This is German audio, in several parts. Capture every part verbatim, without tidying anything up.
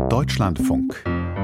Deutschlandfunk.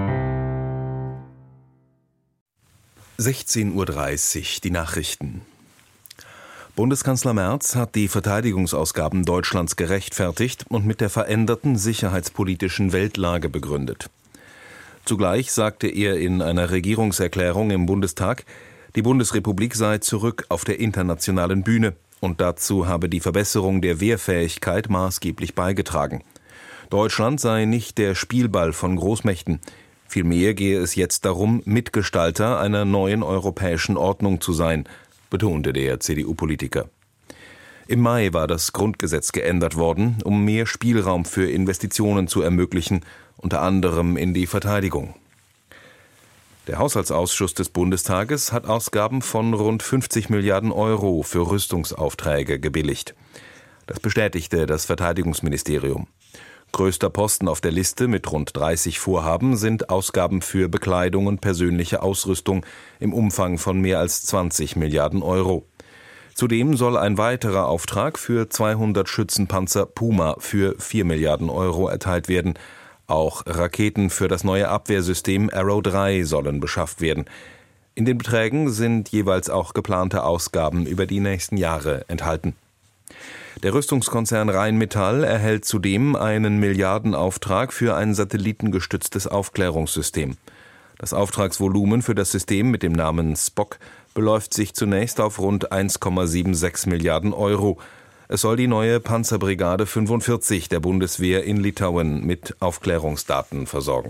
sechzehn Uhr dreißig, die Nachrichten. Bundeskanzler Merz hat die Verteidigungsausgaben Deutschlands gerechtfertigt und mit der veränderten sicherheitspolitischen Weltlage begründet. Zugleich sagte er in einer Regierungserklärung im Bundestag, die Bundesrepublik sei zurück auf der internationalen Bühne und dazu habe die Verbesserung der Wehrfähigkeit maßgeblich beigetragen. Deutschland sei nicht der Spielball von Großmächten. Vielmehr gehe es jetzt darum, Mitgestalter einer neuen europäischen Ordnung zu sein, betonte der C D U-Politiker. Im Mai war das Grundgesetz geändert worden, um mehr Spielraum für Investitionen zu ermöglichen, unter anderem in die Verteidigung. Der Haushaltsausschuss des Bundestages hat Ausgaben von rund fünfzig Milliarden Euro für Rüstungsaufträge gebilligt. Das bestätigte das Verteidigungsministerium. Größter Posten auf der Liste mit rund dreißig Vorhaben sind Ausgaben für Bekleidung und persönliche Ausrüstung im Umfang von mehr als zwanzig Milliarden Euro. Zudem soll ein weiterer Auftrag für zweihundert Schützenpanzer Puma für vier Milliarden Euro erteilt werden. Auch Raketen für das neue Abwehrsystem Arrow drei sollen beschafft werden. In den Beträgen sind jeweils auch geplante Ausgaben über die nächsten Jahre enthalten. Der Rüstungskonzern Rheinmetall erhält zudem einen Milliardenauftrag für ein satellitengestütztes Aufklärungssystem. Das Auftragsvolumen für das System mit dem Namen Spock beläuft sich zunächst auf rund eins Komma sechsundsiebzig Milliarden Euro. Es soll die neue Panzerbrigade fünfundvierzig der Bundeswehr in Litauen mit Aufklärungsdaten versorgen.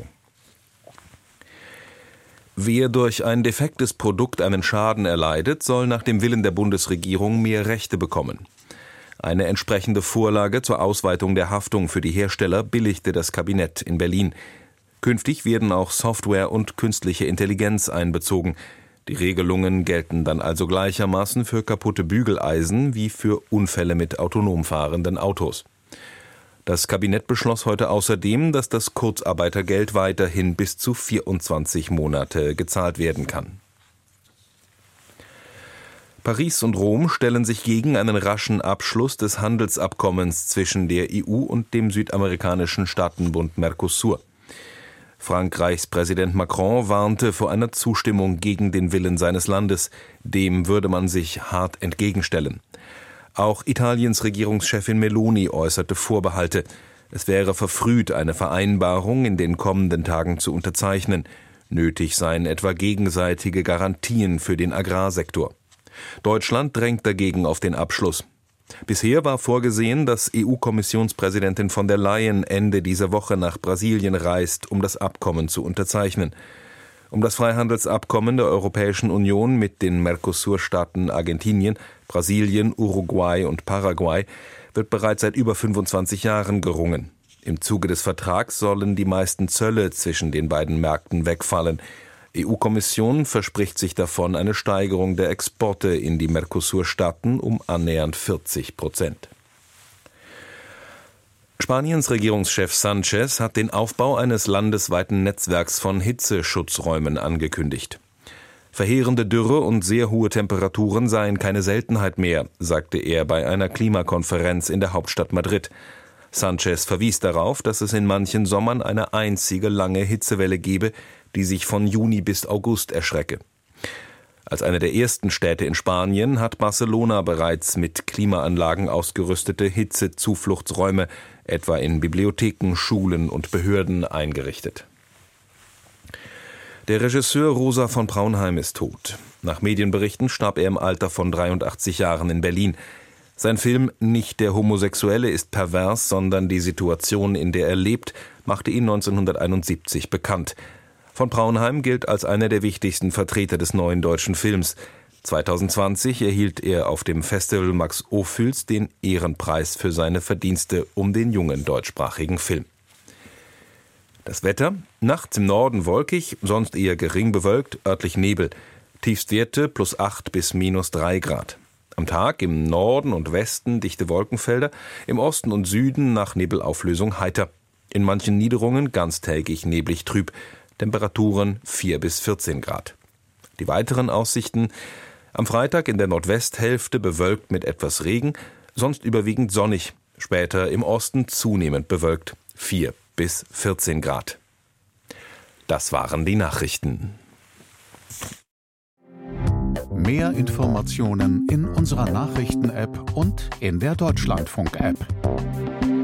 Wer durch ein defektes Produkt einen Schaden erleidet, soll nach dem Willen der Bundesregierung mehr Rechte bekommen. Eine entsprechende Vorlage zur Ausweitung der Haftung für die Hersteller billigte das Kabinett in Berlin. Künftig werden auch Software und künstliche Intelligenz einbezogen. Die Regelungen gelten dann also gleichermaßen für kaputte Bügeleisen wie für Unfälle mit autonom fahrenden Autos. Das Kabinett beschloss heute außerdem, dass das Kurzarbeitergeld weiterhin bis zu vierundzwanzig Monate gezahlt werden kann. Paris und Rom stellen sich gegen einen raschen Abschluss des Handelsabkommens zwischen der E U und dem südamerikanischen Staatenbund Mercosur. Frankreichs Präsident Macron warnte vor einer Zustimmung gegen den Willen seines Landes. Dem würde man sich hart entgegenstellen. Auch Italiens Regierungschefin Meloni äußerte Vorbehalte. Es wäre verfrüht, eine Vereinbarung in den kommenden Tagen zu unterzeichnen. Nötig seien etwa gegenseitige Garantien für den Agrarsektor. Deutschland drängt dagegen auf den Abschluss. Bisher war vorgesehen, dass E U-Kommissionspräsidentin von der Leyen Ende dieser Woche nach Brasilien reist, um das Abkommen zu unterzeichnen. Um das Freihandelsabkommen der Europäischen Union mit den Mercosur-Staaten Argentinien, Brasilien, Uruguay und Paraguay wird bereits seit über fünfundzwanzig Jahren gerungen. Im Zuge des Vertrags sollen die meisten Zölle zwischen den beiden Märkten wegfallen. E U-Kommission verspricht sich davon eine Steigerung der Exporte in die Mercosur-Staaten um annähernd vierzig Prozent. Spaniens Regierungschef Sánchez hat den Aufbau eines landesweiten Netzwerks von Hitzeschutzräumen angekündigt. Verheerende Dürre und sehr hohe Temperaturen seien keine Seltenheit mehr, sagte er bei einer Klimakonferenz in der Hauptstadt Madrid. Sánchez verwies darauf, dass es in manchen Sommern eine einzige lange Hitzewelle gebe, die sich von Juni bis August erschrecke. Als eine der ersten Städte in Spanien hat Barcelona bereits mit Klimaanlagen ausgerüstete Hitzezufluchtsräume, etwa in Bibliotheken, Schulen und Behörden, eingerichtet. Der Regisseur Rosa von Braunheim ist tot. Nach Medienberichten starb er im Alter von dreiundachtzig Jahren in Berlin. Sein Film »Nicht der Homosexuelle ist pervers, sondern die Situation, in der er lebt« machte ihn neunzehnhunderteinundsiebzig bekannt. Von Braunheim gilt als einer der wichtigsten Vertreter des neuen deutschen Films. zweitausendzwanzig erhielt er auf dem Festival Max Ophüls den Ehrenpreis für seine Verdienste um den jungen deutschsprachigen Film. Das Wetter: Nachts im Norden wolkig, sonst eher gering bewölkt, örtlich Nebel. Tiefstwerte plus acht bis minus drei Grad. Am Tag im Norden und Westen dichte Wolkenfelder, im Osten und Süden nach Nebelauflösung heiter. In manchen Niederungen ganztägig neblig trüb. Temperaturen vier bis vierzehn Grad. Die weiteren Aussichten: am Freitag in der Nordwesthälfte bewölkt mit etwas Regen, sonst überwiegend sonnig. Später im Osten zunehmend bewölkt, vier bis vierzehn Grad. Das waren die Nachrichten. Mehr Informationen in unserer Nachrichten-App und in der Deutschlandfunk-App.